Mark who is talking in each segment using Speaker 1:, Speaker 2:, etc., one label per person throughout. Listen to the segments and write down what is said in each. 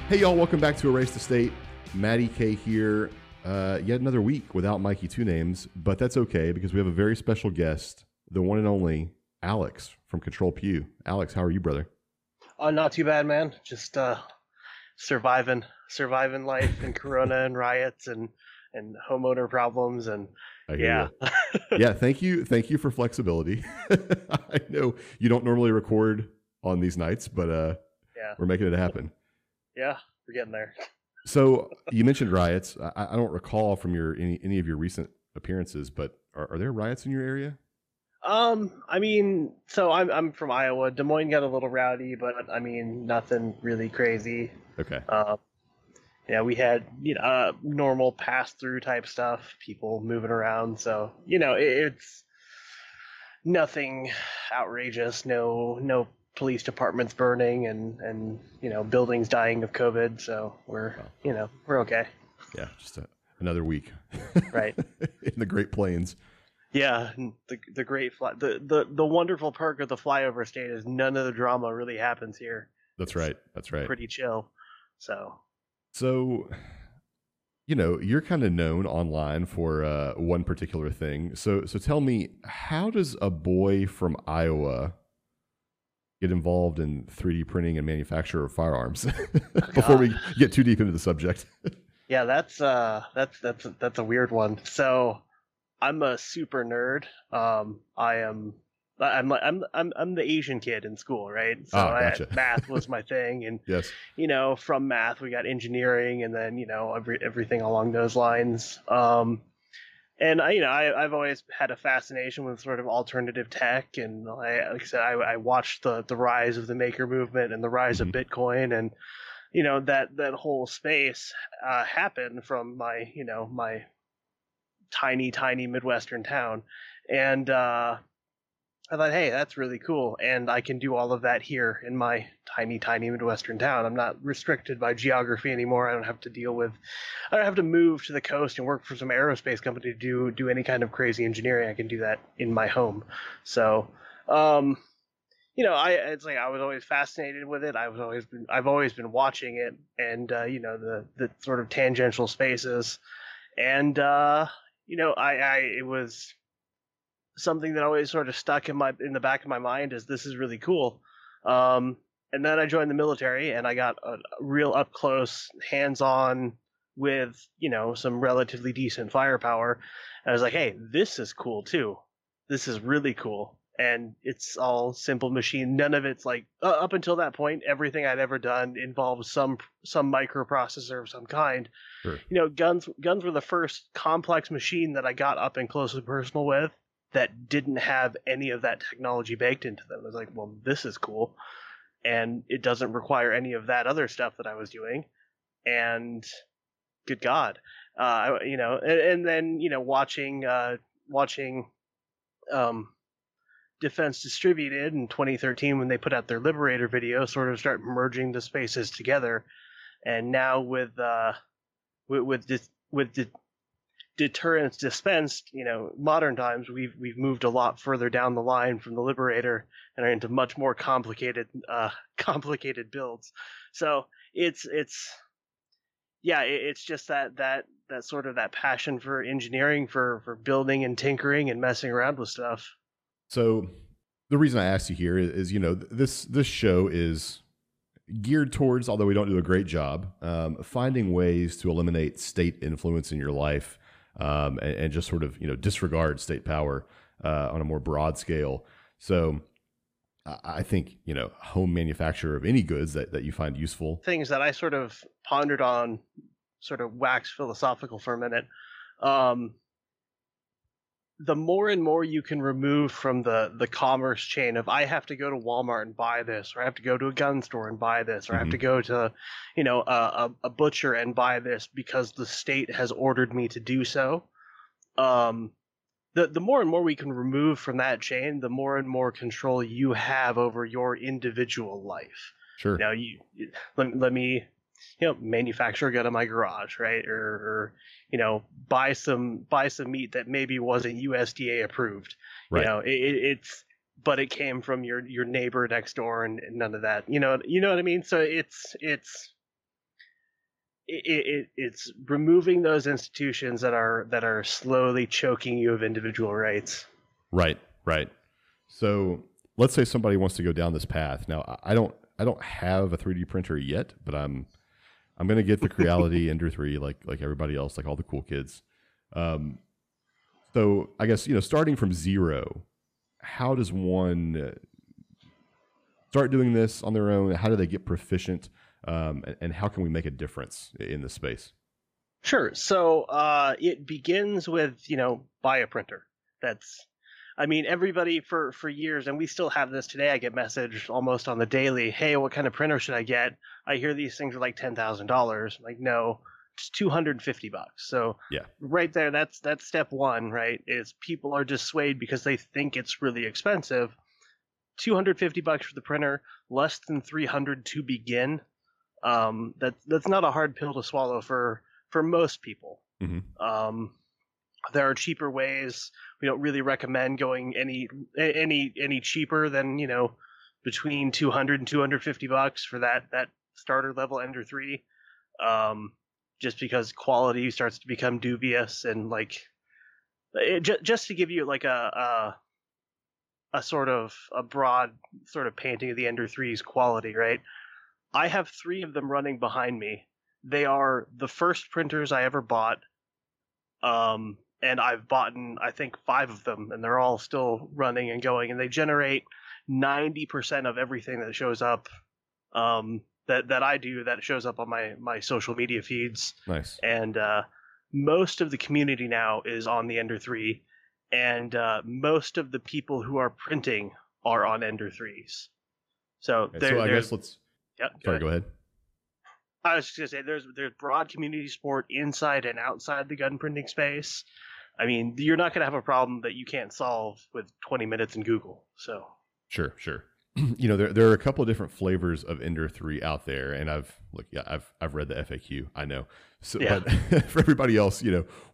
Speaker 1: Hey, y'all, welcome back to Erase the State. Matty K here. Yet another week without Mikey Two Names, but that's okay because we have a very special guest, the one and only Alex from Control Pew. Alex, how are you, brother?
Speaker 2: Oh, not too bad, man. Just surviving life and Corona and riots and homeowner problems and
Speaker 1: I hear
Speaker 2: yeah,
Speaker 1: you. Yeah, thank you for flexibility. I know you don't normally record on these nights, but
Speaker 2: yeah,
Speaker 1: we're making it happen.
Speaker 2: yeah. We're getting there.
Speaker 1: So you mentioned riots. I don't recall from your any of your recent appearances, but are there riots in your area?
Speaker 2: I mean, so I'm from Iowa. Des Moines got a little rowdy, but I mean, nothing really crazy.
Speaker 1: Okay.
Speaker 2: Uh, yeah, we had normal pass through type stuff, people moving around. So it's nothing outrageous. No police departments burning and buildings dying of COVID. So
Speaker 1: Oh,
Speaker 2: we're okay,
Speaker 1: yeah, just another week
Speaker 2: right?
Speaker 1: in the Great Plains.
Speaker 2: Yeah, the great the wonderful perk of the flyover state is none of the drama really happens here.
Speaker 1: That's
Speaker 2: It's
Speaker 1: right. That's right.
Speaker 2: pretty chill. So
Speaker 1: So, you're kind of known online for one particular thing. So tell me, how does a boy from Iowa get involved in 3D printing and manufacture of firearms? Before
Speaker 2: God,
Speaker 1: we get too deep into the subject.
Speaker 2: yeah, that's a weird one. So I'm a super nerd. I am. I'm the Asian kid in school, right? So
Speaker 1: Ah, gotcha.
Speaker 2: math was my thing, and
Speaker 1: Yes.
Speaker 2: from math we got engineering, and then everything along those lines. And I've always had a fascination with sort of alternative tech, and like I said, I watched the rise of the maker movement and the rise of
Speaker 1: Hmm.
Speaker 2: Bitcoin, and that whole space happened from my tiny Midwestern town, and I thought, hey, that's really cool, and I can do all of that here in my tiny Midwestern town. I'm not restricted by geography anymore. I don't have to move to the coast and work for some aerospace company to do any kind of crazy engineering. I can do that in my home. So, um, it's like I was always fascinated with it. I've always been watching it, and the sort of tangential spaces, and it was something that always sort of stuck in the back of my mind is this is really cool. And then I joined the military and I got a real up close, hands on with some relatively decent firepower. And I was like, hey, this is cool too. This is really cool. And it's all simple machine. None of it's like up until that point, everything I'd ever done involved some microprocessor of some kind.
Speaker 1: Sure.
Speaker 2: Guns were the first complex machine that I got up and close and personal with that didn't have any of that technology baked into them. I was like, well, this is cool, and it doesn't require any of that other stuff that I was doing. And good God, and then watching um, Defense Distributed in 2013 when they put out their Liberator video, sort of start merging the spaces together, and now with deterrence dispensed, modern times we've moved a lot further down the line from the Liberator and are into much more complicated builds. So it's just that sort of that passion for engineering, for building and tinkering and messing around with stuff.
Speaker 1: So the reason I asked you here is, this show is geared towards, although we don't do a great job, finding ways to eliminate state influence in your life, and just sort of disregard state power on a more broad scale. So I think home manufacture of any goods that you find useful.
Speaker 2: Things that I sort of pondered on, sort of wax philosophical for a minute. Um, the more and more you can remove from the commerce chain of I have to go to Walmart and buy this, or I have to go to a gun store and buy this, or I have
Speaker 1: Hmm.
Speaker 2: to go to a butcher and buy this because the state has ordered me to do so. Um, the more and more we can remove from that chain, the more and more control you have over your individual life.
Speaker 1: Sure.
Speaker 2: Now let me manufacture a gun in my garage, right? Or buy some meat that maybe wasn't USDA approved.
Speaker 1: Right.
Speaker 2: It's but it came from your neighbor next door and none of that. You know what I mean? So it's it's removing those institutions that are slowly choking you of individual rights.
Speaker 1: Right, right. So let's say somebody wants to go down this path. Now, I don't have a 3D printer yet, but I'm going to get the Creality Ender 3 like everybody else, like all the cool kids. So I guess, starting from zero, how does one start doing this on their own? How do they get proficient? And how can we make a difference in this space?
Speaker 2: Sure. So it begins with, buy a printer. Everybody for years, and we still have this today. I get messaged almost on the daily. Hey, what kind of printer should I get? I hear these things are like $10,000. Like, no, it's $250. So
Speaker 1: Yeah,
Speaker 2: right there, that's step one, right? Is people are dissuaded because they think it's really expensive. $250 for the printer, less than 300 to begin. That's not a hard pill to swallow for most people.
Speaker 1: mm-hmm.
Speaker 2: There are cheaper ways. We don't really recommend going any cheaper than between 200 and $250 for that starter level Ender 3. Just because quality starts to become dubious, and just to give you like a sort of a broad sort of painting of the Ender 3's quality, right? I have 3 of them running behind me. They are the first printers I ever bought. And I've bought, I think, 5 of them, and they're all still running and going, and they generate 90% of everything that shows up that I do, that shows up on my social media feeds.
Speaker 1: Nice.
Speaker 2: And most of the community now is on the Ender 3, and most of the people who are printing are on Ender 3s. So,
Speaker 1: I guess let's...
Speaker 2: Yeah,
Speaker 1: go ahead.
Speaker 2: I was just going to say, there's broad community support inside and outside the gun printing space. I mean, you're not going to have a problem that you can't solve with 20 minutes in Google. So
Speaker 1: Sure. There are a couple of different flavors of Ender 3 out there, and I've read the FAQ. I know. So, yeah. But for everybody else,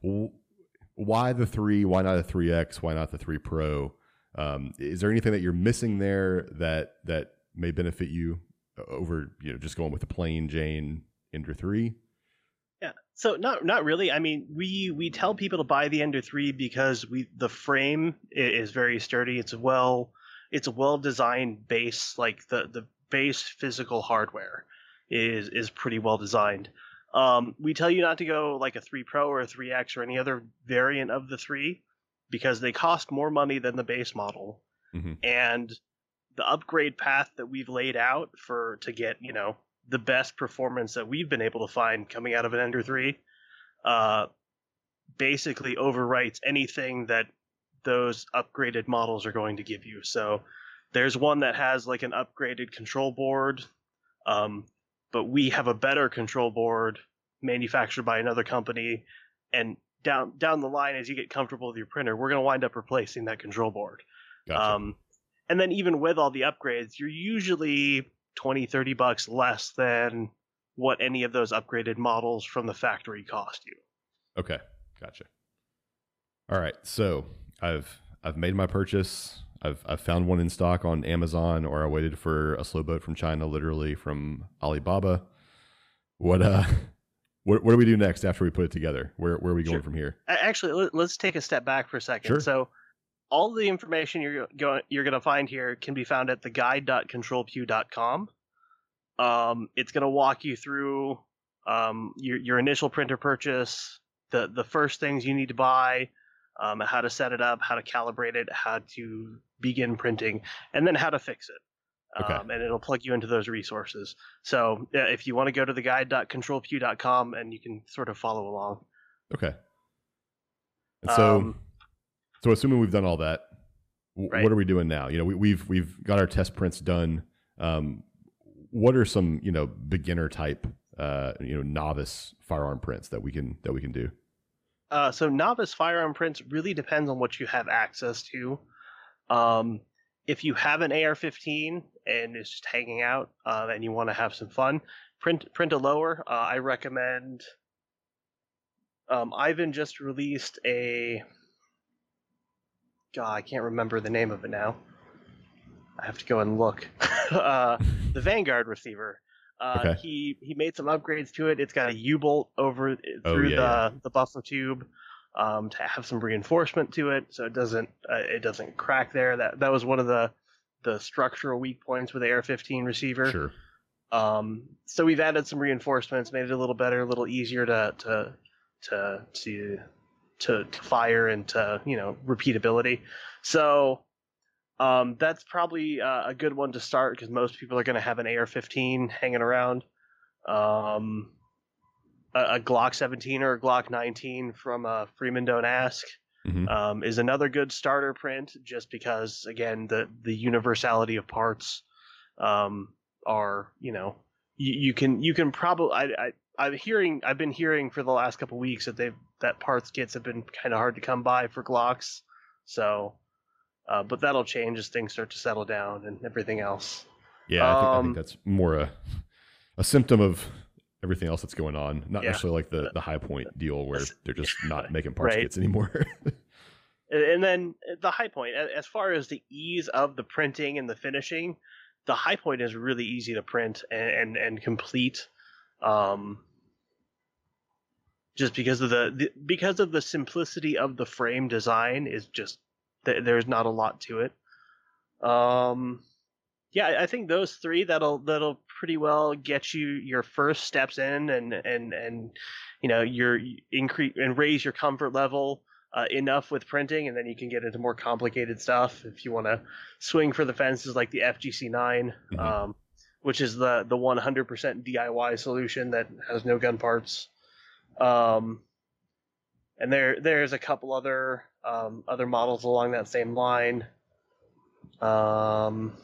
Speaker 1: why the 3? Why not a 3X? Why not the 3 Pro? Is there anything that you're missing there that may benefit you over just going with the plain Jane Ender 3?
Speaker 2: Yeah, so not really. I mean, we tell people to buy the Ender 3 because the frame is very sturdy. It's a well designed base. Like the base physical hardware is pretty well designed. We tell you not to go like a 3 Pro or a 3X or any other variant of the 3 because they cost more money than the base model.
Speaker 1: Mm-hmm.
Speaker 2: And the upgrade path that we've laid out to get the best performance that we've been able to find coming out of an Ender 3 basically overwrites anything that those upgraded models are going to give you. So there's one that has like an upgraded control board, but we have a better control board manufactured by another company, and down the line, as you get comfortable with your printer, we're going to wind up replacing that control board.
Speaker 1: Gotcha.
Speaker 2: And then even with all the upgrades, you're usually $20-$30 less than what any of those upgraded models from the factory cost you.
Speaker 1: Okay, gotcha. All right, so I've made my purchase. I've found one in stock on Amazon, or I waited for a slow boat from China, literally from Alibaba. What do we do next after we put it together? Where are we going from here?
Speaker 2: Actually, let's take a step back for a second.
Speaker 1: Sure.
Speaker 2: So all the information you're going to find here can be found at theguide.controlq.com. It's going to walk you through your initial printer purchase, the first things you need to buy, how to set it up, how to calibrate it, how to begin printing, and then how to fix it.
Speaker 1: Okay.
Speaker 2: And it'll plug you into those resources. So if you want to go to theguide.controlq.com, and you can sort of follow along.
Speaker 1: Okay. And so assuming we've done all that,
Speaker 2: right.
Speaker 1: What are we doing now? We've got our test prints done. What are some beginner type novice firearm prints that we can do?
Speaker 2: So novice firearm prints really depends on what you have access to. If you have an AR-15 and it's just hanging out and you want to have some fun, print a lower. I recommend. Ivan just released a. God, I can't remember the name of it now. I have to go and look. The Vanguard receiver.
Speaker 1: Okay.
Speaker 2: He made some upgrades to it. It's got a U-bolt over
Speaker 1: Oh
Speaker 2: through
Speaker 1: yeah, yeah.
Speaker 2: the buffer tube to have some reinforcement to it, so it doesn't crack there. That was one of the structural weak points with the AR-15 receiver.
Speaker 1: Sure.
Speaker 2: So we've added some reinforcements, made it a little better, a little easier to fire and to repeatability. So that's probably a good one to start because most people are going to have an AR-15 hanging around. A Glock 17 or a Glock 19 from Freeman Don't Ask is another good starter print, just because again the universality of parts are you can probably I've been hearing for the last couple of weeks that parts kits have been kind of hard to come by for Glocks, so but that'll change as things start to settle down and everything else.
Speaker 1: Yeah, I think that's more a symptom of everything else that's going on, not necessarily like the High Point deal where they're just not making parts kits anymore.
Speaker 2: And then the High Point, as far as the ease of the printing and the finishing, the High Point is really easy to print and complete, just because of the simplicity of the frame design. Is just there's not a lot to it. I think those three that'll pretty well get you your first steps in, and your increase and raise your comfort level enough with printing, and then you can get into more complicated stuff if you want to swing for the fences, like the FGC9, which is the 100% DIY solution that has no gun parts. And there's a couple other models along that same line. I'm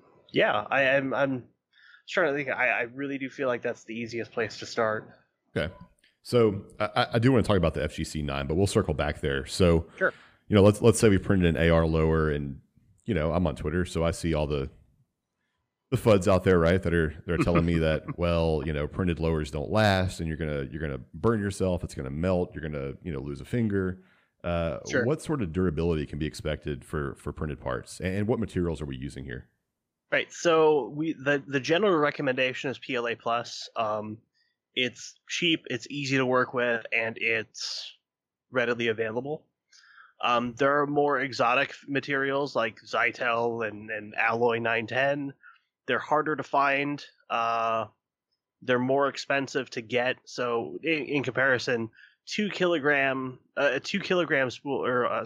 Speaker 2: trying to think. I really do feel like that's the easiest place to start.
Speaker 1: Okay. So I do want to talk about the FGC9, but we'll circle back there. So,
Speaker 2: sure.
Speaker 1: Let's say we printed an AR lower, and I'm on Twitter, so I see all the FUDs out there, right? They're telling me that, well, printed lowers don't last, and you're gonna burn yourself. It's gonna melt. You're gonna lose a finger. Sure. What sort of durability can be expected for printed parts, and what materials are we using here?
Speaker 2: Right. So the general recommendation is PLA plus. It's cheap, it's easy to work with, and it's readily available. There are more exotic materials like Zytel and Alloy 910. They're harder to find. They're more expensive to get. So in comparison, a 2 kilogram spool, or a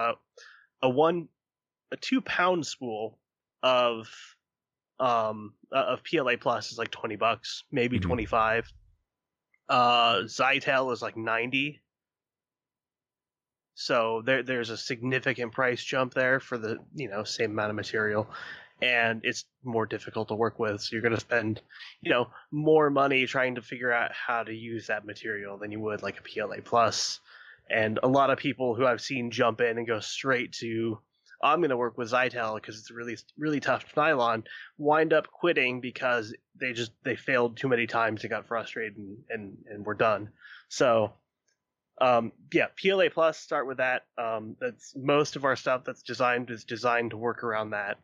Speaker 2: 2 pound spool of PLA plus is like $20, maybe $25. Zytel is like $90. So there's a significant price jump there for the same amount of material, and it's more difficult to work with. So you're going to spend more money trying to figure out how to use that material than you would like a PLA plus. And a lot of people who I've seen jump in and go straight to, I'm going to work with Zytel because it's really, really tough nylon, wind up quitting because they failed too many times and got frustrated and were done. So PLA plus, start with that. That's most of our stuff that's designed to work around that.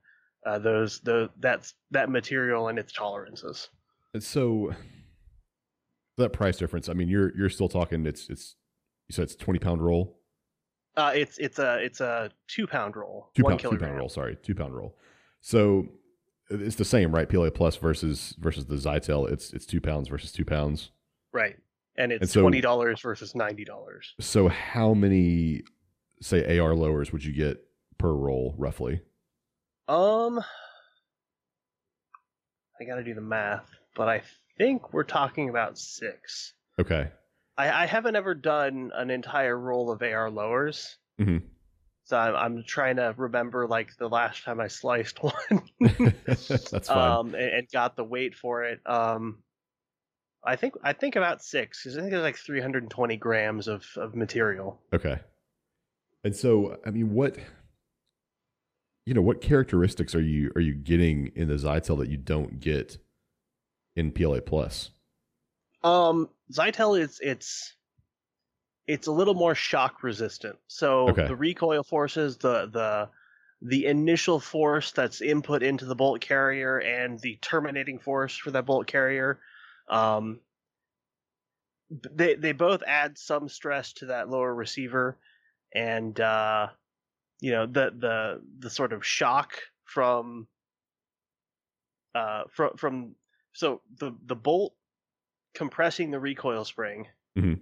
Speaker 2: That material and its tolerances.
Speaker 1: And so that price difference, I mean, you're still talking, you said it's 20-pound roll?
Speaker 2: It's a 2 pound roll.
Speaker 1: 2 pound roll, sorry, 2 pound roll. So it's the same, right? PLA plus versus the Zytel, it's 2 pounds versus 2 pounds.
Speaker 2: Right. And it's $20 versus $90.
Speaker 1: So how many, say, AR lowers would you get per roll, roughly?
Speaker 2: I got to do the math, but I think we're talking about 6.
Speaker 1: Okay.
Speaker 2: I haven't ever done an entire roll of AR lowers.
Speaker 1: Mm-hmm.
Speaker 2: So I'm trying to remember like the last time I sliced one.
Speaker 1: That's fine.
Speaker 2: And got the weight for it. I think about 6, because I think there's like 320 grams of material.
Speaker 1: Okay. And so, I mean, what characteristics are you getting in the Zytel that you don't get in PLA plus?
Speaker 2: Zytel it's a little more shock resistant. So the recoil forces, the the initial force that's input into the bolt carrier and the terminating force for that bolt carrier, um, they both add some stress to that lower receiver, and the sort of shock from so the bolt compressing the recoil spring,
Speaker 1: Mm-hmm.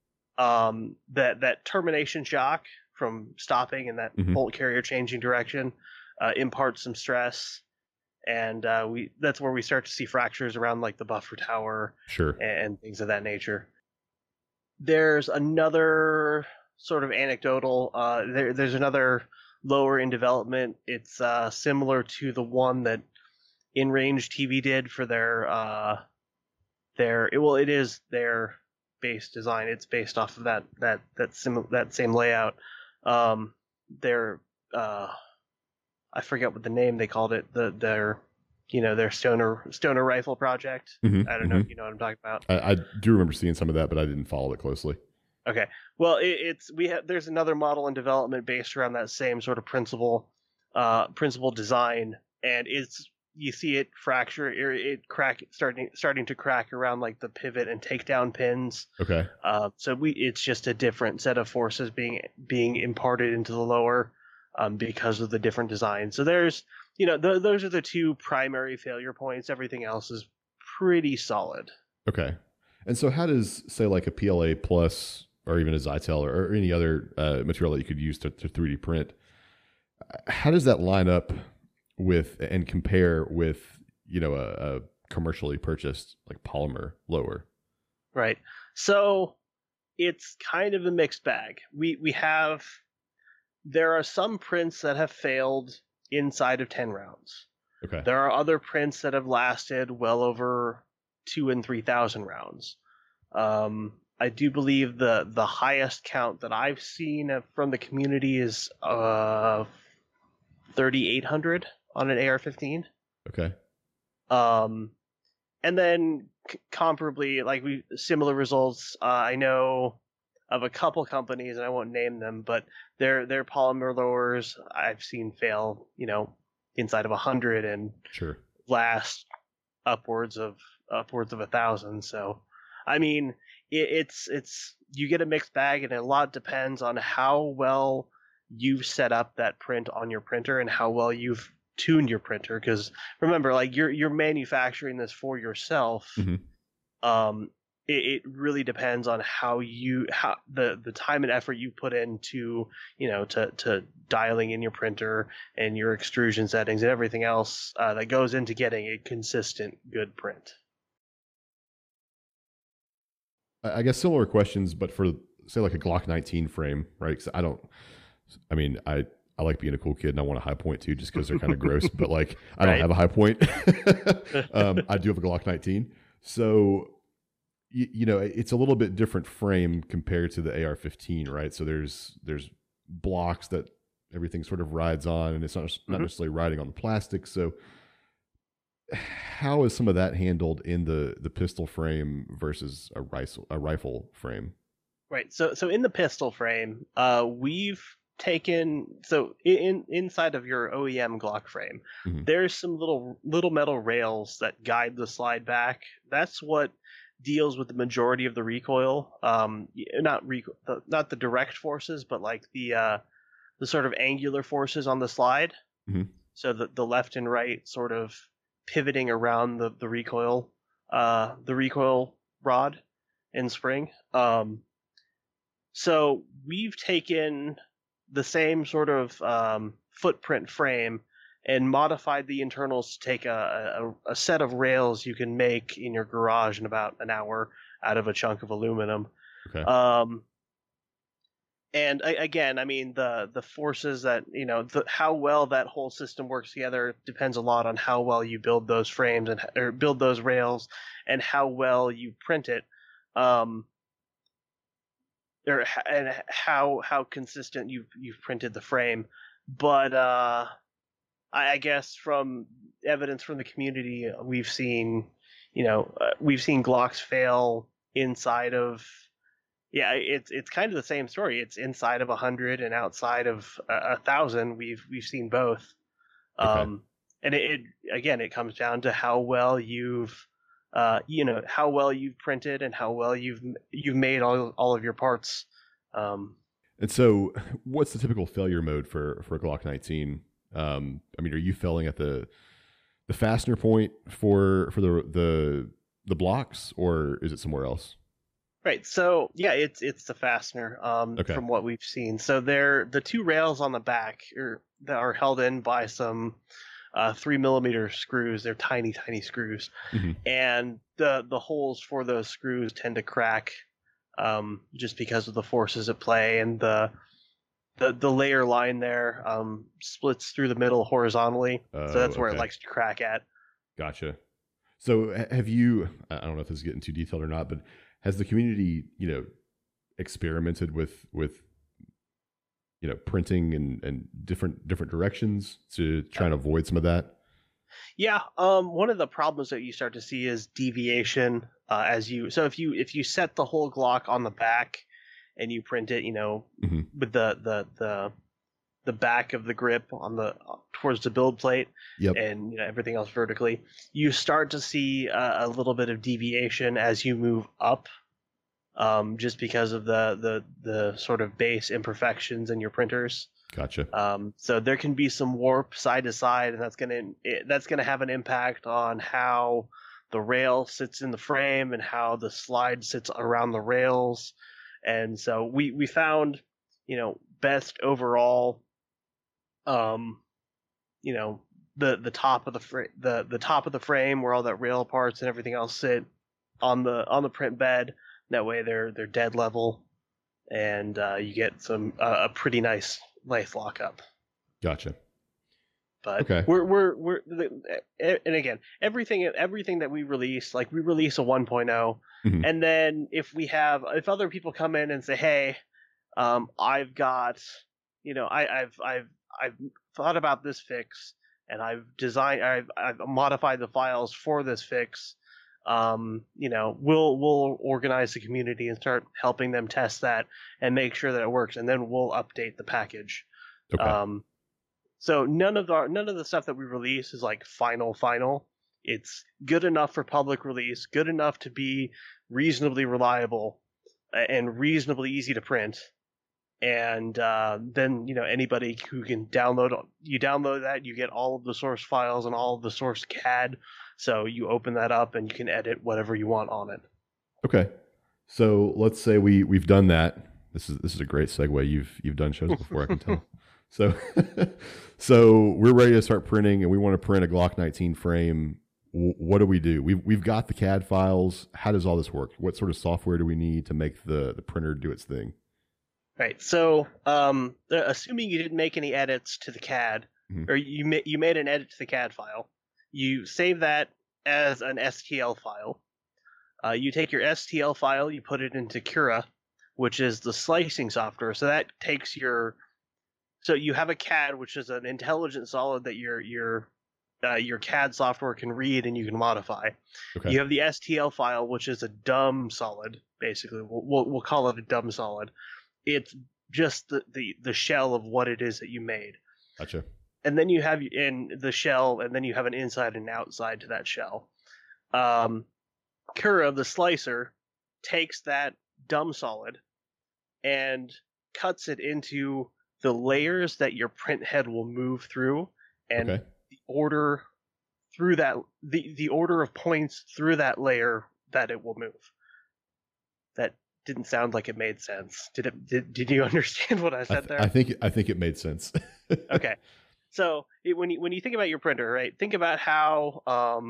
Speaker 2: that termination shock from stopping and that
Speaker 1: Mm-hmm.
Speaker 2: bolt carrier changing direction imparts some stress, and we that's where we start to see fractures around like the buffer tower
Speaker 1: Sure.
Speaker 2: and things of that nature. There's another sort of anecdotal. There's another lower in development. It's similar to the one that InRange TV did for it is their base design. It's based off of that same layout. Their I forget what the name they called it. Their stoner rifle project.
Speaker 1: Mm-hmm.
Speaker 2: I don't know if you know what I'm talking about.
Speaker 1: I do remember seeing some of that, but I didn't follow it closely.
Speaker 2: Okay. Well, there's another model in development based around that same sort of principle design, and you see it fracture, it crack, starting to crack around like the pivot and takedown pins.
Speaker 1: Okay.
Speaker 2: So it's just a different set of forces being imparted into the lower, because of the different design. So there's, those are the two primary failure points. Everything else is pretty solid.
Speaker 1: Okay. And so how does, say, like a PLA Plus or even a Zytel or any other material that you could use to 3D print, how does that line up with and compare with, a commercially purchased like polymer lower?
Speaker 2: Right. So it's kind of a mixed bag. There are some prints that have failed inside of 10 rounds.
Speaker 1: Okay.
Speaker 2: There are other prints that have lasted well over 2,000 and 3,000 rounds. I do believe the highest count that I've seen from the community is 3,800 on an AR-15.
Speaker 1: Okay.
Speaker 2: And then comparably, like similar results. I know of a couple companies, and I won't name them, but their polymer lowers I've seen fail, inside of 100 and
Speaker 1: Sure.
Speaker 2: last upwards of 1,000. So, I mean, it's you get a mixed bag, and a lot depends on how well you've set up that print on your printer and how well you've tuned your printer. Because remember, like you're manufacturing this for yourself.
Speaker 1: Mm-hmm.
Speaker 2: It really depends on how the time and effort you put into to dialing in your printer and your extrusion settings and everything else that goes into getting a consistent good print.
Speaker 1: I guess similar questions, but for, say, like a Glock 19 frame, right? Because I like being a cool kid and I want a high point too, just because they're kind of gross. But like, I don't have a high point. I do have a Glock 19, so it's a little bit different frame compared to the AR-15, right? So there's blocks that everything sort of rides on, and it's not necessarily riding on the plastic. So how is some of that handled in the pistol frame versus a rifle frame?
Speaker 2: Right. So in the pistol frame, we've taken inside of your OEM Glock frame,
Speaker 1: Mm-hmm.
Speaker 2: there's some little metal rails that guide the slide back. That's what deals with the majority of the recoil. Not the direct forces, but like the sort of angular forces on the slide.
Speaker 1: Mm-hmm.
Speaker 2: So the left and right sort of pivoting around the recoil rod and spring. So we've taken the same sort of footprint frame and modified the internals to take a set of rails you can make in your garage in about an hour out of a chunk of aluminum.
Speaker 1: Okay.
Speaker 2: And again, I mean, the forces that, how well that whole system works together depends a lot on how well you build those frames or build those rails and how well you print it. And how consistent you've printed the frame. But I guess from evidence from the community, we've seen Glocks fail inside of Yeah, it's kind of the same story. It's inside of 100 and outside of 1,000. We've seen both.
Speaker 1: Okay.
Speaker 2: Um, and it again, it comes down to how well how well you've printed and how well you've made all of your parts. Um,
Speaker 1: And so, what's the typical failure mode for a Glock 19? I mean, are you failing at the fastener point for the blocks, or is it somewhere else?
Speaker 2: right. So yeah, it's the fastener.
Speaker 1: Okay.
Speaker 2: From what we've seen, so they're the two rails on the back that are held in by some 3 millimeter screws. They're tiny, tiny screws,
Speaker 1: Hmm.
Speaker 2: and the holes for those screws tend to crack, just because of the forces at play, and the layer line there splits through the middle horizontally, so
Speaker 1: Oh,
Speaker 2: that's where it
Speaker 1: okay.
Speaker 2: likes to crack at.
Speaker 1: Gotcha. So, have you? I don't know if this is getting too detailed or not, but has the community, experimented with printing and different directions to try and avoid some of that?
Speaker 2: Yeah, one of the problems that you start to see is deviation, as you so if you set the whole Glock on the back and you print it,
Speaker 1: Hmm.
Speaker 2: with the back of the grip on the towards the build plate,
Speaker 1: Yep.
Speaker 2: and everything else vertically, you start to see a little bit of deviation as you move up, just because of the sort of base imperfections in your printers.
Speaker 1: Gotcha.
Speaker 2: So there can be some warp side to side, and that's gonna have an impact on how the rail sits in the frame and how the slide sits around the rails. And so we found, best overall, um, you know, the top of the top of the frame where all that rail parts and everything else sit on the print bed. That way they're dead level, and you get some a pretty nice lockup.
Speaker 1: Gotcha.
Speaker 2: But
Speaker 1: Okay.
Speaker 2: and again, everything that we release, like we release a 1.0,
Speaker 1: Hmm.
Speaker 2: and then if other people come in and say, hey, I've got, I've thought about this fix, and I've modified the files for this fix. We'll organize the community and start helping them test that and make sure that it works, and then we'll update the package.
Speaker 1: Okay.
Speaker 2: Um, so none of the stuff that we release is like final. It's good enough for public release, good enough to be reasonably reliable, and reasonably easy to print. And then anybody who can download that, you get all of the source files and all of the source CAD. So you open that up and you can edit whatever you want on it.
Speaker 1: Okay. So let's say we've done that. This is a great segue. You've done shows before, I can tell. So so we're ready to start printing, and we want to print a Glock 19 frame. What do we do? We've got the CAD files. How does all this work? What sort of software do we need to make the printer do its thing?
Speaker 2: Right. So, assuming you didn't make any edits to the CAD,
Speaker 1: Mhm.
Speaker 2: or you made an edit to the CAD file, you save that as an STL file. You take your STL file, you put it into Cura, which is the slicing software. So that takes so you have a CAD, which is an intelligent solid that your CAD software can read and you can modify.
Speaker 1: Okay.
Speaker 2: You have the STL file, which is a dumb solid. Basically, we'll call it a dumb solid. It's just the shell of what it is that you made,
Speaker 1: Gotcha.
Speaker 2: and then you have in the shell, and then you have an inside and outside to that shell. Cura, the slicer, takes that dumb solid and cuts it into the layers that your print head will move through, and
Speaker 1: Okay.
Speaker 2: the order through that the order of points through that layer that it will move. That didn't sound like it made sense. Did you understand what I said there?
Speaker 1: I think it made sense.
Speaker 2: Okay. So when you think about your printer, right? Think about how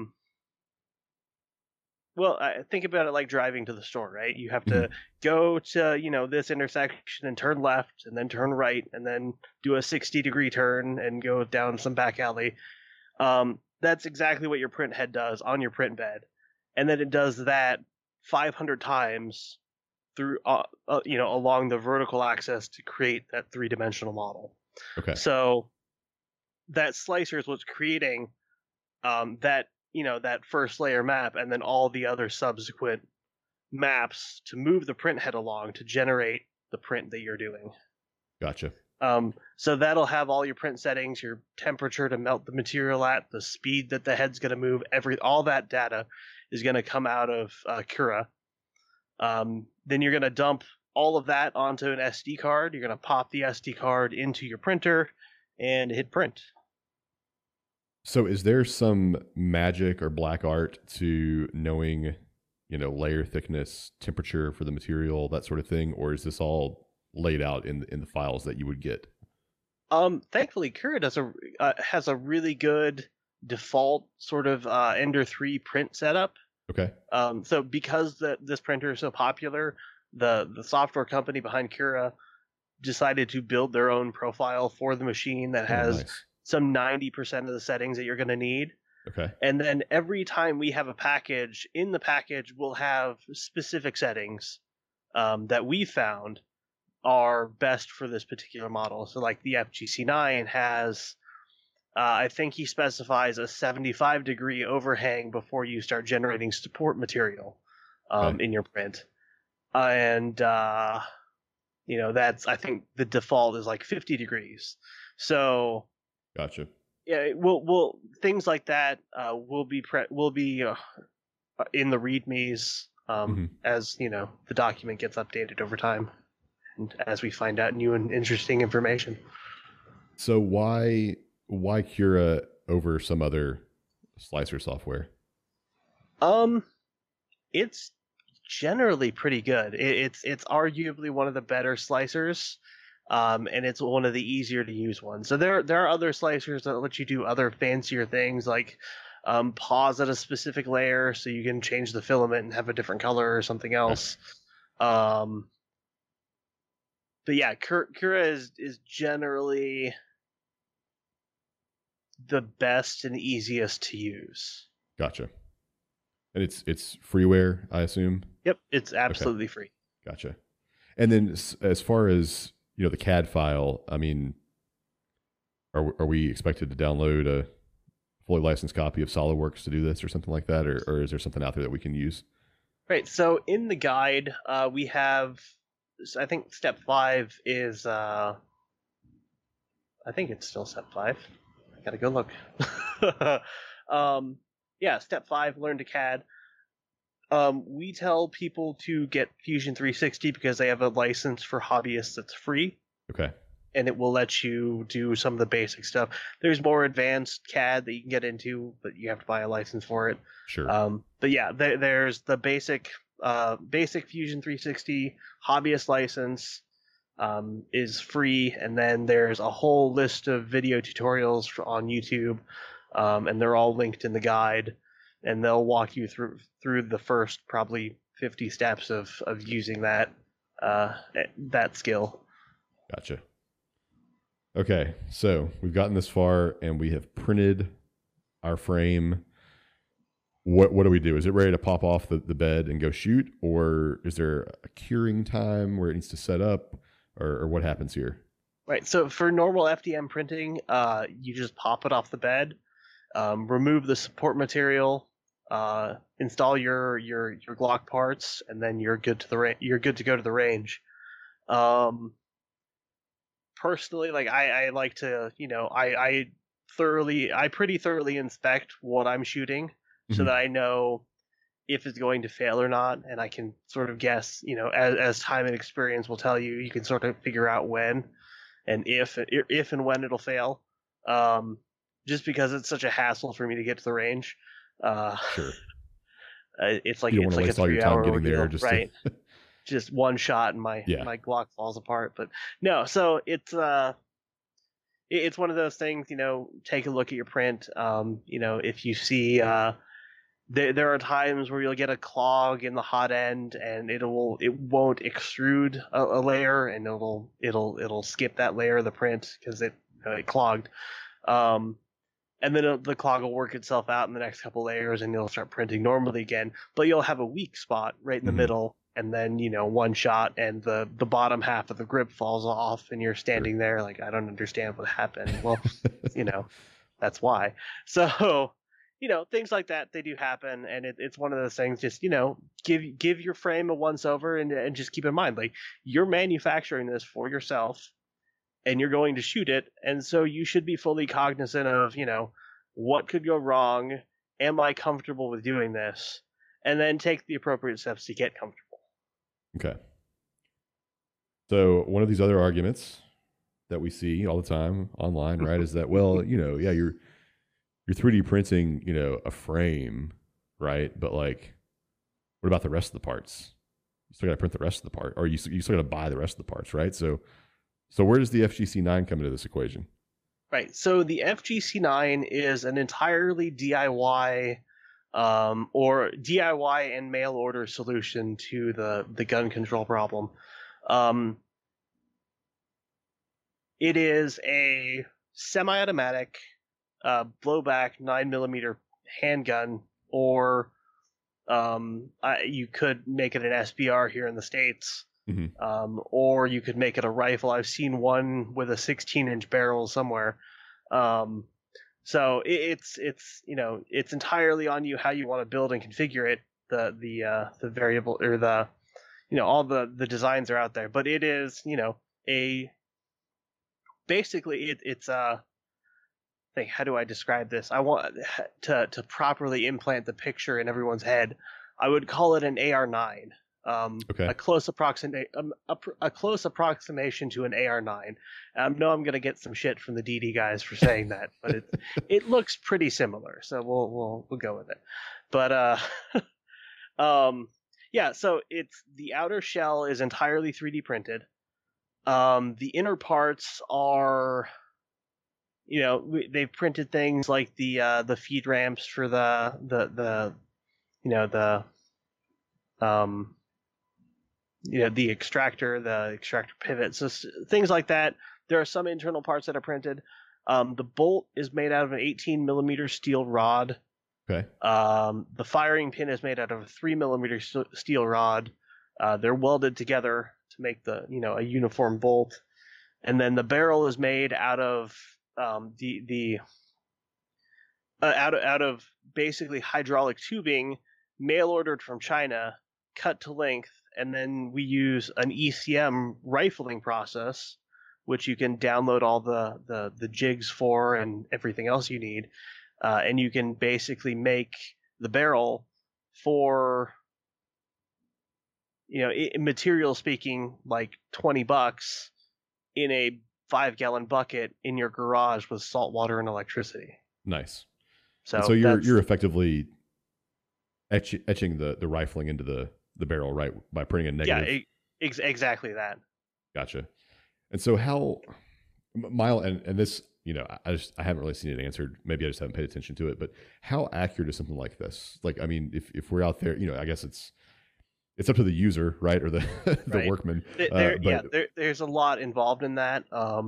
Speaker 2: think about it like driving to the store, right? You have to
Speaker 1: Mhm.
Speaker 2: go to this intersection and turn left, and then turn right, and then do a 60-degree turn and go down some back alley. That's exactly what your print head does on your print bed, and then it does that 500 times through along the vertical axis to create that three-dimensional model.
Speaker 1: Okay.
Speaker 2: So that slicer is what's creating that first layer map, and then all the other subsequent maps to move the print head along to generate the print that you're doing.
Speaker 1: Gotcha.
Speaker 2: So that'll have all your print settings, your temperature to melt the material at, the speed that the head's going to move, all that data is going to come out of Cura. Then you're going to dump all of that onto an SD card. You're going to pop the SD card into your printer and hit print.
Speaker 1: So is there some magic or black art to knowing, layer thickness, temperature for the material, that sort of thing? Or is this all laid out in the files that you would get?
Speaker 2: Thankfully, Cura has a really good default sort of Ender 3 print setup.
Speaker 1: Okay.
Speaker 2: So because this printer is so popular, the software company behind Cura decided to build their own profile for the machine that has some 90% of the settings that you're going to need.
Speaker 1: Okay.
Speaker 2: And then every time we have a package, in the package we'll have specific settings that we found are best for this particular model. So like the FGC9 has, I think he specifies a 75-degree overhang before you start generating support material in your print. And, that's, I think the default is like 50 degrees. So...
Speaker 1: Gotcha.
Speaker 2: Yeah, we'll things like that will be in the readmes as the document gets updated over time, and as we find out new and interesting information.
Speaker 1: So why Cura over some other slicer software?
Speaker 2: It's generally pretty good. It's arguably one of the better slicers. And it's one of the easier to use ones. So there are other slicers that let you do other fancier things, like pause at a specific layer so you can change the filament and have a different color or something else. But yeah, Cura is generally the best and easiest to use.
Speaker 1: Gotcha. And it's freeware, I assume?
Speaker 2: Yep, it's absolutely free.
Speaker 1: Gotcha. And then as far as the CAD file, I mean, are we expected to download a fully licensed copy of SolidWorks to do this or something like that? Or is there something out there that we can use?
Speaker 2: Right. So in the guide, we have, I think step 5 is, I think it's still step 5. I gotta go look. Yeah, step 5, learn to CAD. We tell people to get Fusion 360 because they have a license for hobbyists that's free.
Speaker 1: Okay.
Speaker 2: And it will let you do some of the basic stuff. There's more advanced CAD that you can get into, but you have to buy a license for it.
Speaker 1: Sure.
Speaker 2: But yeah, there's the basic Fusion 360 hobbyist license is free, and then there's a whole list of video tutorials on YouTube, and they're all linked in the guide. And they'll walk you through the first probably 50 steps of using that skill.
Speaker 1: Gotcha. Okay, so we've gotten this far and we have printed our frame. What do we do? Is it ready to pop off the bed and go shoot, or is there a curing time where it needs to set up, or what happens here?
Speaker 2: Right. So for normal FDM printing, you just pop it off the bed, remove the support material. Install your Glock parts, and then you're good to go to the range. Personally, like I like to, I pretty thoroughly inspect what I'm shooting so that I know if it's going to fail or not, and I can sort of guess, as time and experience will tell you, you can sort of figure out when and if and when it'll fail. Just because it's such a hassle for me to get to the range.
Speaker 1: Sure.
Speaker 2: It's like
Speaker 1: you don't want to waste all your time getting there,
Speaker 2: right? Just one shot and my Glock falls apart. But no, so it's one of those things. Take a look at your print. If you see there are times where you'll get a clog in the hot end and it won't extrude a layer, and it'll skip that layer of the print because it clogged. And then the clog will work itself out in the next couple layers, and you'll start printing normally again. But you'll have a weak spot right in the middle, and then one shot, and the bottom half of the grip falls off, and you're standing there like, I don't understand what happened. Well, that's why. So things like that, they do happen, and it's one of those things. Just give your frame a once over, and just keep in mind, like, you're manufacturing this for yourself, and you're going to shoot it, and so you should be fully cognizant of what could go wrong. Am I comfortable with doing this? And then take the appropriate steps to get comfortable.
Speaker 1: Okay. So one of these other arguments that we see all the time online, right, is that, well, yeah, you're 3D printing, a frame, right? But like, what about the rest of the parts? You still got to print the rest of the part, or you still got to buy the rest of the parts, right? So where does the FGC9 come into this equation?
Speaker 2: Right. So the FGC9 is an entirely DIY or DIY and mail order solution to the gun control problem. It is a semi-automatic blowback 9mm handgun, or you could make it an SBR here in the States.
Speaker 1: Mm-hmm.
Speaker 2: Or you could make it a rifle. I've seen one with a 16-inch barrel somewhere. So it's entirely on you how you want to build and configure it. The variable, or all the designs are out there, but it is basically it's a thing. How do I describe this? I want to properly implant the picture in everyone's head. I would call it an AR9.
Speaker 1: Okay.
Speaker 2: A close approximation to an AR9. I know I'm going to get some shit from the DD guys for saying that, but it looks pretty similar, so we'll go with it. But yeah, so it's the outer shell is entirely 3D printed. The inner parts are, they've printed things like the feed ramps for the extractor pivot, so things like that. There are some internal parts that are printed. The bolt is made out of an 18mm steel rod.
Speaker 1: Okay.
Speaker 2: The firing pin is made out of a 3mm steel rod. They're welded together to make a uniform bolt, and then the barrel is made out of out of basically hydraulic tubing, mail ordered from China, cut to length. And then we use an ECM rifling process, which you can download all the jigs for and everything else you need. And you can basically make the barrel for, material speaking, like $20 in a 5-gallon bucket in your garage with salt water and electricity.
Speaker 1: Nice.
Speaker 2: So
Speaker 1: you're effectively etching the rifling into the barrel, right, by putting a negative.
Speaker 2: Yeah, exactly that.
Speaker 1: Gotcha. And so how, Mile, and this, I haven't really seen it answered. Maybe I just haven't paid attention to it. But how accurate is something like this? Like, I mean, if we're out there, I guess it's up to the user, right, or the
Speaker 2: right.
Speaker 1: workman.
Speaker 2: There's a lot involved in that.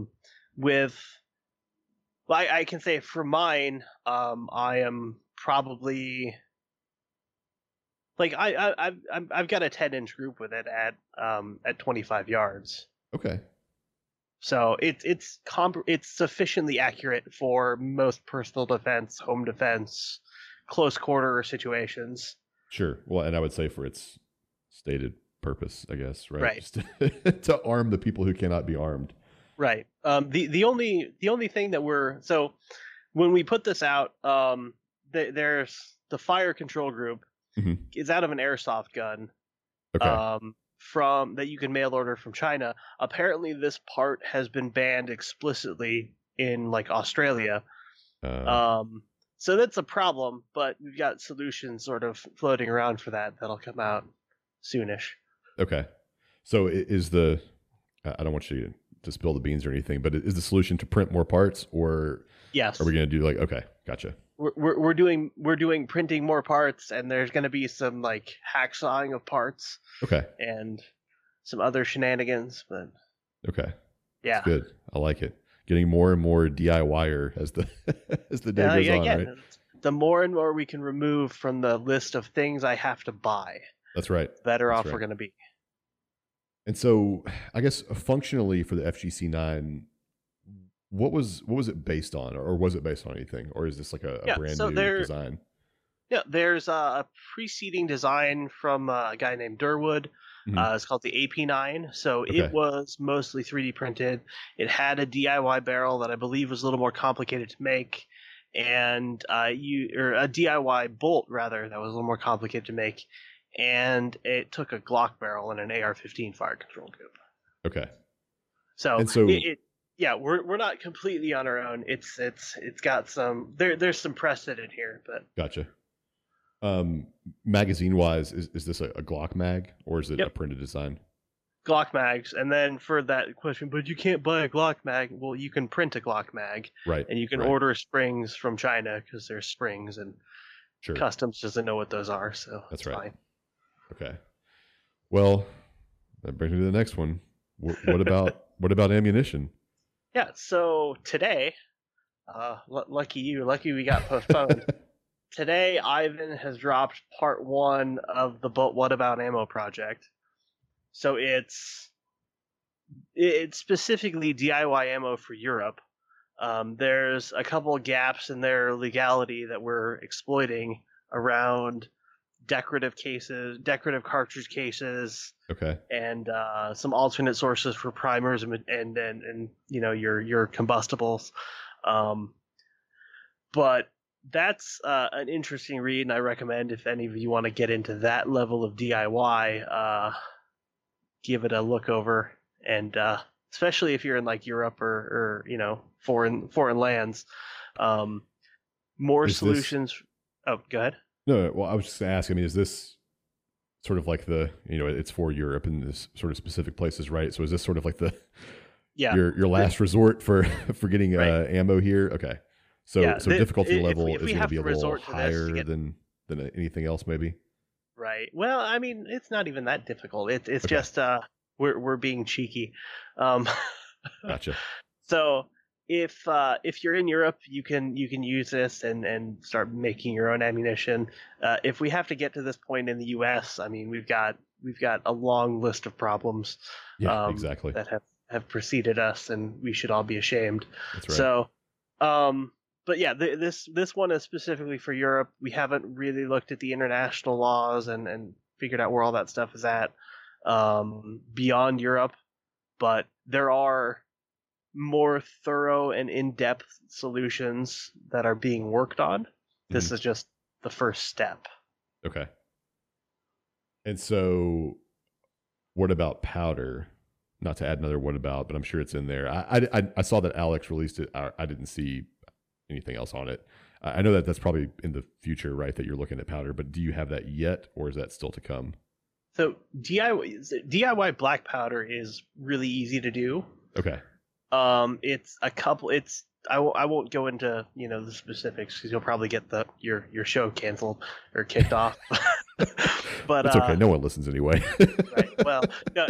Speaker 2: I can say for mine, I am probably. Like I've got a 10-inch group with it at 25 yards.
Speaker 1: Okay.
Speaker 2: So it's sufficiently accurate for most personal defense, home defense, close quarter situations.
Speaker 1: Sure. Well, and I would say for its stated purpose, I guess, right?
Speaker 2: Right.
Speaker 1: Just to arm the people who cannot be armed.
Speaker 2: Right. The only thing that when we put this out, there's the fire control group.
Speaker 1: Mm-hmm.
Speaker 2: It's out of an airsoft gun,
Speaker 1: okay.
Speaker 2: From that you can mail order from China. Apparently, this part has been banned explicitly in like Australia. So that's a problem, but we've got solutions sort of floating around for that'll come out soonish.
Speaker 1: Okay. So is I don't want you to spill the beans or anything, but is the solution to print more parts, or
Speaker 2: yes,
Speaker 1: are we going to do okay, gotcha.
Speaker 2: We're doing printing more parts, and there's going to be some like hacksawing of parts.
Speaker 1: Okay.
Speaker 2: And some other shenanigans, but
Speaker 1: okay.
Speaker 2: Yeah.
Speaker 1: That's good. I like it. Getting more and more DIYer as the day goes on, right?
Speaker 2: The more and more we can remove from the list of things I have to buy.
Speaker 1: That's right.
Speaker 2: The better off we're going to be.
Speaker 1: And so, I guess functionally for the FGC9, what was it based on, or was it based on anything, or is this like a
Speaker 2: Yeah,
Speaker 1: brand
Speaker 2: so
Speaker 1: new design?
Speaker 2: there's a preceding design from a guy named Durwood.
Speaker 1: Hmm.
Speaker 2: It's called the AP9. So it
Speaker 1: Okay.
Speaker 2: was mostly 3D printed. It had a DIY barrel that I believe was a little more complicated to make, and a DIY bolt rather that was a little more complicated to make, and it took a Glock barrel and an AR-15 fire control tube.
Speaker 1: Okay.
Speaker 2: So
Speaker 1: And so,
Speaker 2: yeah, we're not completely on our own. It's got some there's some precedent here, but
Speaker 1: gotcha. Magazine wise, is this a Glock mag, or is it a
Speaker 2: yep,
Speaker 1: printed design?
Speaker 2: Glock mags. And then for that question, but you can't buy a Glock mag. Well, you can print a Glock mag,
Speaker 1: Right.
Speaker 2: and you can
Speaker 1: Right.
Speaker 2: order springs from China because there's springs, and
Speaker 1: Sure.
Speaker 2: customs doesn't know what those are, so
Speaker 1: That's
Speaker 2: it's
Speaker 1: right.
Speaker 2: fine.
Speaker 1: Okay. Well, that brings me to the next one. What about ammunition?
Speaker 2: Yeah. So today, lucky you, lucky we got postponed. Today, Ivan has dropped part one of the But What About Ammo project. So it's specifically DIY ammo for Europe. There's a couple of gaps in their legality that we're exploiting around decorative cartridge cases,
Speaker 1: Okay.
Speaker 2: and some alternate sources for primers and your combustibles. But that's an interesting read, and I recommend if any of you want to get into that level of DIY, give it a look over, and especially if you're in like Europe or foreign lands, more
Speaker 1: Is this
Speaker 2: solutions. Oh, go ahead.
Speaker 1: no? Well, I was just gonna ask. I mean, is this sort of like it's for Europe and this sort of specific places, right? So is this sort of like the
Speaker 2: Yeah,
Speaker 1: your last resort for for getting
Speaker 2: right.
Speaker 1: ammo here? Okay. So
Speaker 2: Yeah,
Speaker 1: difficulty level
Speaker 2: if
Speaker 1: is
Speaker 2: we
Speaker 1: going to
Speaker 2: have
Speaker 1: be a
Speaker 2: to
Speaker 1: little
Speaker 2: resort to this to
Speaker 1: higher
Speaker 2: get
Speaker 1: than anything else, maybe.
Speaker 2: right. Well, I mean, it's not even that difficult. It's
Speaker 1: Okay.
Speaker 2: just we're being cheeky. Um,
Speaker 1: Gotcha.
Speaker 2: so if you're in Europe, you can use this and start making your own ammunition. If we have to get to this point in the U.S., I mean, we've got a long list of problems
Speaker 1: Yeah. Exactly.
Speaker 2: that have preceded us, and we should all be ashamed.
Speaker 1: That's right.
Speaker 2: So, but yeah, this one is specifically for Europe. We haven't really looked at the international laws and figured out where all that stuff is at beyond Europe, but there are more thorough and in-depth solutions that are being worked on. This is just the first step.
Speaker 1: Okay. And so, what about powder? Not to add another what about, but I'm sure it's in there. I saw that Alex released it. I didn't see anything else on it. I know that that's probably in the future, right? That you're looking at powder, but do you have that yet, or is that still to come?
Speaker 2: So DIY black powder is really easy to do.
Speaker 1: Okay.
Speaker 2: It's a couple. I won't go into the specifics because you'll probably get your show canceled or kicked off. But
Speaker 1: it's okay. No one listens anyway.
Speaker 2: Right. Well, no,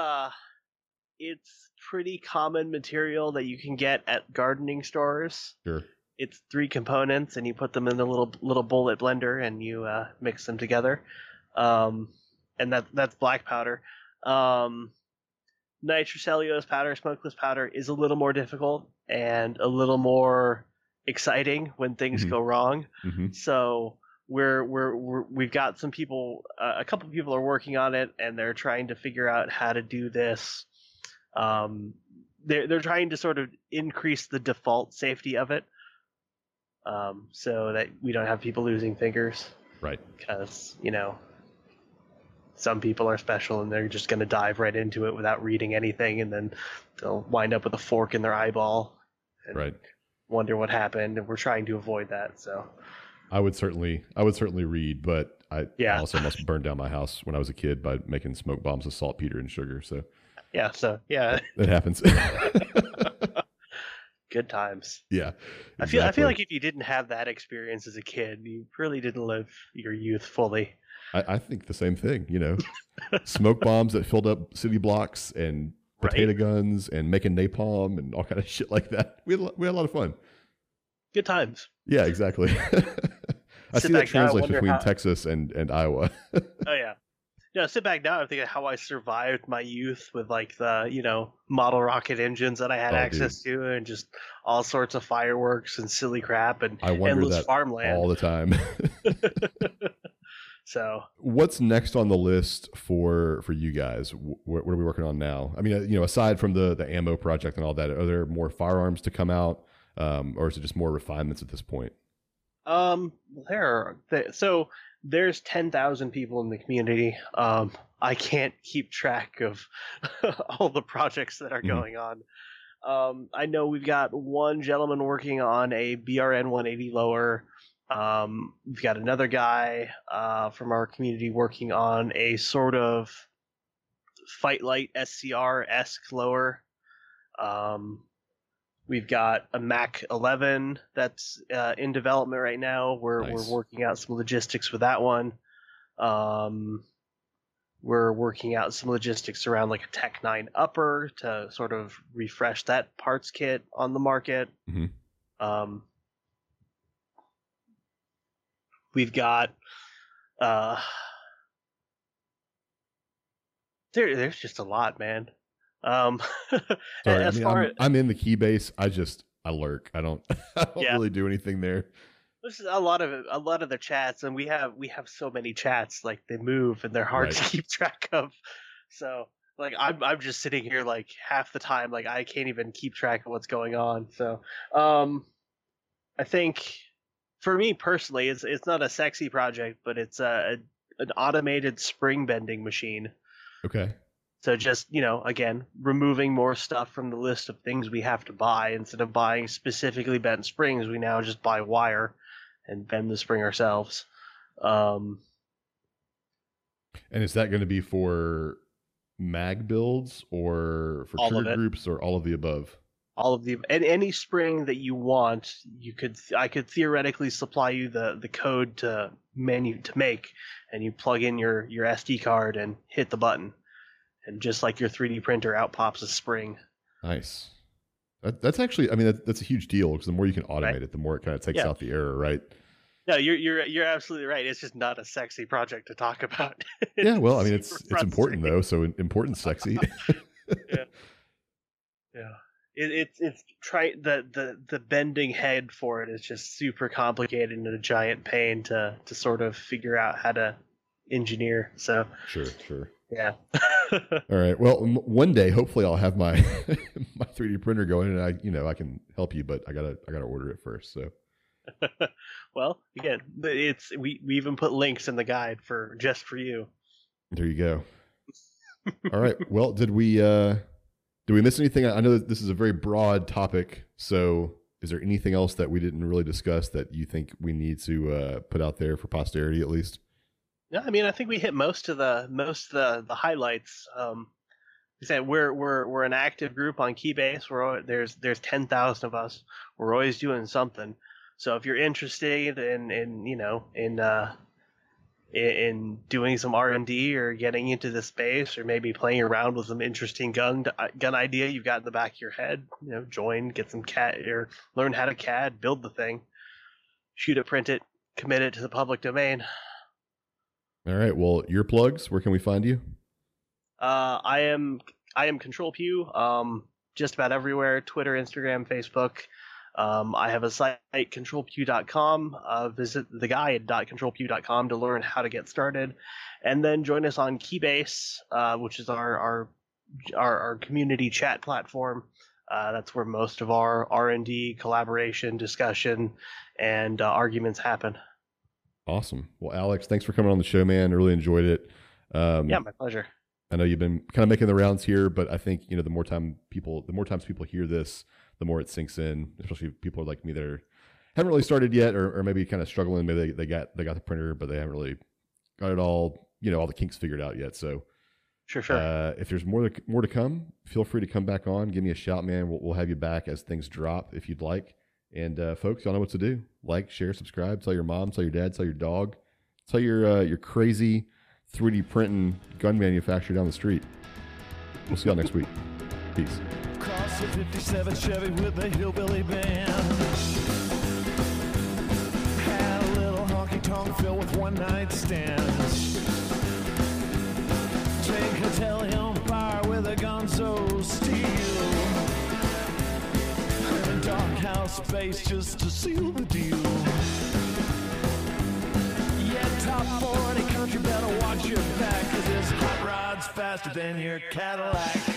Speaker 2: it's pretty common material that you can get at gardening stores.
Speaker 1: Sure.
Speaker 2: It's 3 components, and you put them in a little bullet blender, and you mix them together. And that's black powder. Nitrocellulose powder, smokeless powder, is a little more difficult and a little more exciting when things go wrong. So we've got some people, a couple of people are working on it, and they're trying to figure out how to do this. They're trying to sort of increase the default safety of it, so that we don't have people losing fingers.
Speaker 1: Right.
Speaker 2: Because some people are special and they're just going to dive right into it without reading anything, and then they'll wind up with a fork in their eyeball and
Speaker 1: Right.
Speaker 2: wonder what happened, and we're trying to avoid that. So
Speaker 1: I would certainly read, but I also must burn down my house when I was a kid by making smoke bombs with saltpeter and sugar. So
Speaker 2: yeah,
Speaker 1: it happens.
Speaker 2: good times.
Speaker 1: Yeah,
Speaker 2: exactly. I feel like if you didn't have that experience as a kid, you really didn't live your youth fully.
Speaker 1: I think the same thing. Smoke bombs that filled up city blocks, and potato guns, and making napalm and all kind of shit like that. We had a lot of fun.
Speaker 2: Good times.
Speaker 1: Yeah, exactly. I see that translates between Texas and Iowa.
Speaker 2: Oh yeah. Sit back now. I'm thinking how I survived my youth with like the model rocket engines that I had
Speaker 1: Oh, dude.
Speaker 2: access to, and just all sorts of fireworks and silly crap and
Speaker 1: I wonder
Speaker 2: endless
Speaker 1: that
Speaker 2: farmland.
Speaker 1: all the time.
Speaker 2: So
Speaker 1: what's next on the list for you guys? What are we working on now? I mean, aside from the ammo project and all that, are there more firearms to come out, or is it just more refinements at this point?
Speaker 2: So there's 10,000 people in the community. I can't keep track of all the projects that are going on. I know we've got one gentleman working on a BRN 180 lower. We've got another guy from our community working on a sort of Fight Light SCR-esque lower. We've got a Mac 11 that's in development right now. We're working out some logistics with that one. We're working out some logistics around like a Tech 9 upper to sort of refresh that parts kit on the market.
Speaker 1: Mm-hmm.
Speaker 2: We've got there's just a lot, man.
Speaker 1: Sorry, I'm in the Keybase. I lurk. I don't really do anything there.
Speaker 2: There's a lot of the chats, and we have so many chats, like they move and they're hard to keep track of. So like I'm just sitting here like half the time, like I can't even keep track of what's going on. So I think for me personally, it's not a sexy project, but it's an automated spring bending machine.
Speaker 1: Okay.
Speaker 2: So just, again, removing more stuff from the list of things we have to buy. Instead of buying specifically bent springs, we now just buy wire and bend the spring ourselves.
Speaker 1: And is that going to be for mag builds or for trigger groups or all of the above?
Speaker 2: All of the, and any spring that you want, I could theoretically supply you the code to make, and you plug in your SD card and hit the button. And just like your 3D printer, out pops a spring.
Speaker 1: Nice. That's actually, I mean, that's a huge deal, because the more you can automate it, the more it kind of takes out the error, right?
Speaker 2: No, you're absolutely right. It's just not a sexy project to talk about.
Speaker 1: Yeah, well, I mean, it's important though, so important, sexy.
Speaker 2: Yeah. It's the bending head for it is just super complicated and a giant pain to sort of figure out how to engineer. So
Speaker 1: sure.
Speaker 2: Yeah.
Speaker 1: All right. Well, one day, hopefully, I'll have my my 3D printer going, and I can help you, but I gotta order it first. So.
Speaker 2: Well, again, we even put links in the guide just for you.
Speaker 1: There you go. All right. Well, did we miss anything? I know that this is a very broad topic, so is there anything else that we didn't really discuss that you think we need to put out there for posterity, at least?
Speaker 2: No, I mean, I think we hit most of the highlights. We said we're an active group on Keybase. There's 10,000 of us. We're always doing something. So if you're interested in doing some R&D or getting into the space, or maybe playing around with some interesting gun idea you've got in the back of your head, join, get some CAD, or learn how to CAD, build the thing, shoot it, print it, commit it to the public domain.
Speaker 1: All right. Well, your plugs. Where can we find you?
Speaker 2: I am Control Pew. Just about everywhere: Twitter, Instagram, Facebook. I have a site, controlpew.com. Visit the guide.controlpew.com to learn how to get started, and then join us on Keybase, which is our community chat platform. That's where most of our R&D, collaboration, discussion, and arguments happen.
Speaker 1: Awesome. Well, Alex, thanks for coming on the show, man. I really enjoyed it.
Speaker 2: Yeah, my pleasure.
Speaker 1: I know you've been kind of making the rounds here, but I think the more times people hear this, the more it sinks in. Especially if people like me that haven't really started yet, or maybe kind of struggling. Maybe they got the printer, but they haven't really got it all all the kinks figured out yet. So
Speaker 2: sure.
Speaker 1: If there's more to come, feel free to come back on. Give me a shout, man. We'll have you back as things drop if you'd like. And folks, y'all know what to do. Like, share, subscribe. Tell your mom, tell your dad, tell your dog, tell your crazy 3D printing gun manufacturer down the street. We'll see y'all next week. Peace.
Speaker 3: Across the 57 Chevy with the hillbilly band. Had a little honky tonk filled with one night stands. across space just to seal the deal. Yeah, top 40 country, better watch your back, 'cause this hot rod's faster than your Cadillac.